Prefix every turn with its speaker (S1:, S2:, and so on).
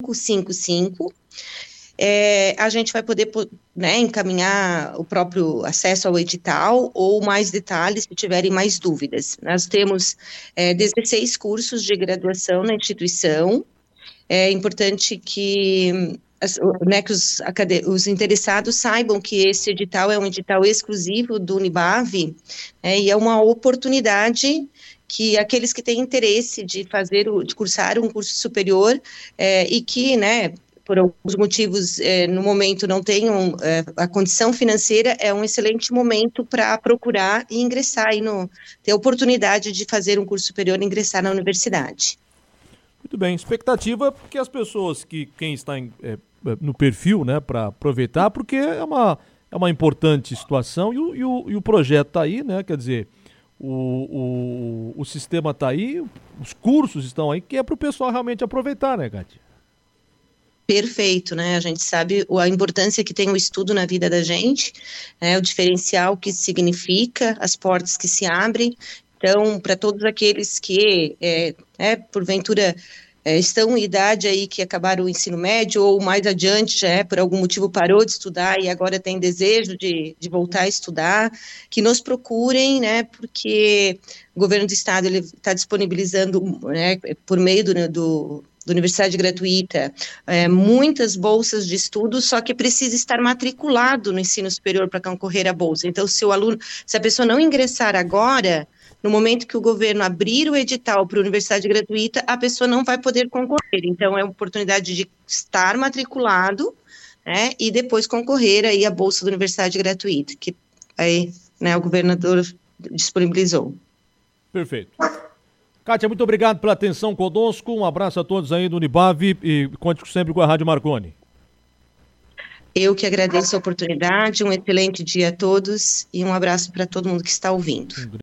S1: 555. A gente vai poder, né, encaminhar o próprio acesso ao edital ou mais detalhes se tiverem mais dúvidas. Nós temos 16 cursos de graduação na instituição. É importante que, né, que os interessados saibam que esse edital é um edital exclusivo do Unibave, e é uma oportunidade que aqueles que têm interesse de cursar um curso superior e que, né, por alguns motivos, no momento não tenham a condição financeira, é um excelente momento para procurar e ingressar, ter a oportunidade de fazer um curso superior e ingressar na universidade.
S2: Muito bem, expectativa que as pessoas, quem está no perfil, né, para aproveitar, porque é uma importante situação e o projeto está aí, né, quer dizer, o sistema está aí, os cursos estão aí, que é para o pessoal realmente aproveitar, né, Kátia?
S1: Perfeito, né? A gente sabe a importância que tem o estudo na vida da gente, o diferencial que significa, as portas que se abrem. Então, para todos aqueles que, porventura, estão em idade aí que acabaram o ensino médio ou mais adiante, já por algum motivo parou de estudar e agora tem desejo de voltar a estudar, que nos procurem, né, porque o governo do estado está disponibilizando, né, por meio da Universidade Gratuita, muitas bolsas de estudo, só que precisa estar matriculado no ensino superior para concorrer à bolsa. Então, se a pessoa não ingressar agora, no momento que o governo abrir o edital para a Universidade Gratuita, a pessoa não vai poder concorrer. Então, é uma oportunidade de estar matriculado, né, e depois concorrer aí à bolsa da Universidade Gratuita, que aí, né, o governador disponibilizou.
S2: Perfeito. Kátia, muito obrigado pela atenção conosco, um abraço a todos aí do Unibave e conte sempre com a Rádio Marconi.
S1: Eu que agradeço a oportunidade, um excelente dia a todos e um abraço para todo mundo que está ouvindo.